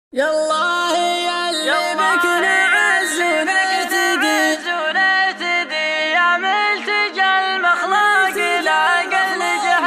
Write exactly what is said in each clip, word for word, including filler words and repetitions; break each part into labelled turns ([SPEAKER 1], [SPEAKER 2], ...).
[SPEAKER 1] يالله يا اللي بك نعز ونرتدي يا ملتجى المخلوق لا قل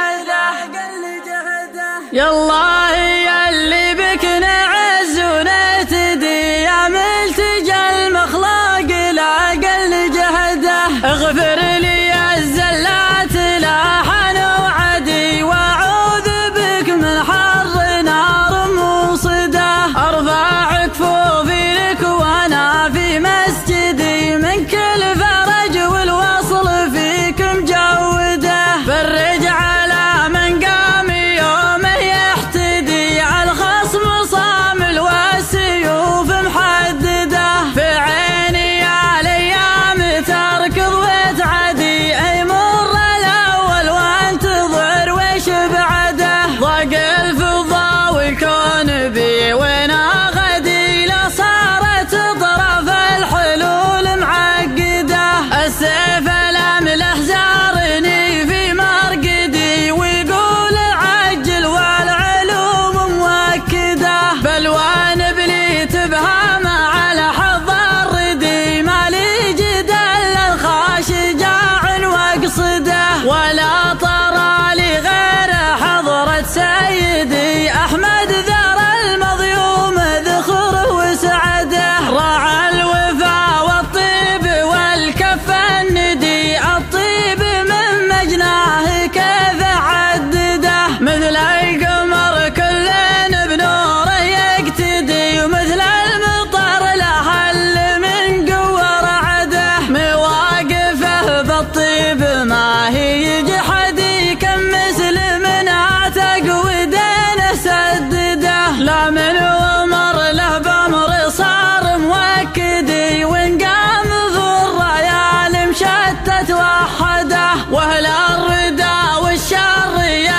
[SPEAKER 1] جهده. يالله يا اللي بك نعز ونرتدي يا ملتجى المخلوق لا قل جهده. اغفر لي الزلات لاحن وعدي واعوذ بك من حر نار موصده. ارفع كفوفي لك وانا في مسجدي من كل فرج والوصل فيك مجوده. فرج على من قام يومه يحتدي على الخصم صامل والسيوف محدده. في عيني يا الايام تركض وتعدي يمر الاول وانتظر وش بعده. ضاق الفضا والكون بي وانا غدي لا صارت طرف الحلول معقده. السيف الاملح زارني في مرقدي ويقول عجل والعلوم مؤكده. بلوان بلي تبهم على حظ الردي مالي جدل الخاش جاع واقصده. ولا طرى لي غير حضرة سيدي احمد ذر المظيوم ذخره وسعده. راعى الوفا والطيب والكف الندي الطيب من مجناه كيف عدده. مثل القمر كل بنوره يقتدي ومثل المطر لهل من قوة رعده. مواقفه بالطيب ما هي جحدي كم مسلم اعتق ودينه سدده. لا من عمر له بامر صار موكدي وان قام ذو الريال مشتت وحده. واهل الردى والشر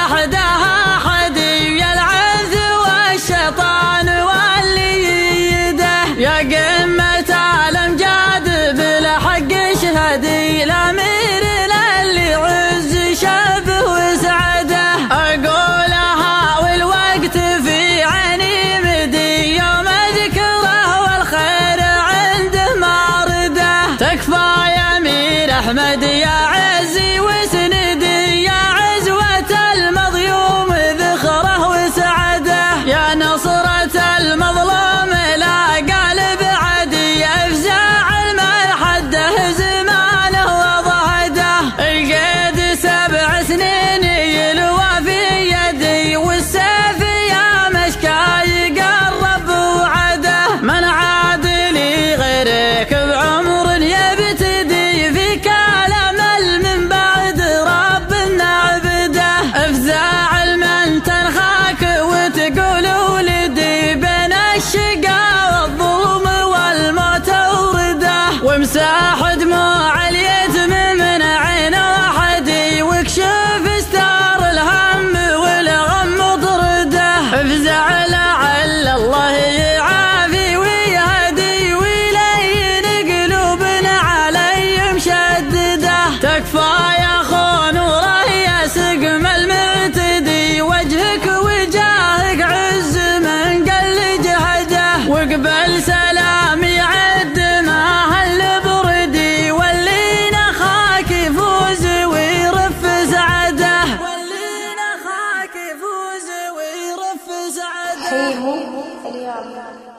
[SPEAKER 1] يحدها حدي يلعث والشيطان واللي يده. يا قمة الامجاد بالحق اشهدي الامير للي عز شبه وسعده. اقولها والوقت في عيني مدي يوم ذكره والخير عنده مارده. تكفى يا امير احمد يا عزي وسندي يا عزوة المظلوم ذخره وسعده. يا نصرة المظلوم لا قالب عدي افزاع المحده زمانه وضهده. القيد سبع سنين يلوى في يدي والسيف يا مشكاي قرب وعده. من عاد لي غيرك بعمر يبتدي في كلام من بعد رب نعبده. افزاع المن تنخاك وتقول ولدي بين الشقا والظلم والموت ورده. وامساح دموع اليتم من عين وحدي واكشف استار الهم والغم طرده. افزع لعل الله يعافي ويهدي ويلين قلوبنا علي مشدده. تكفى يا خون وراي سقم المعتدي وجهك وجاهك عز من قل جهده. وقبل سلام يعد ما هل بردي واللي نخاك يفوز ويرف سعده. واللي نخاك يفوز ويرف سعده.
[SPEAKER 2] حيهم اليوم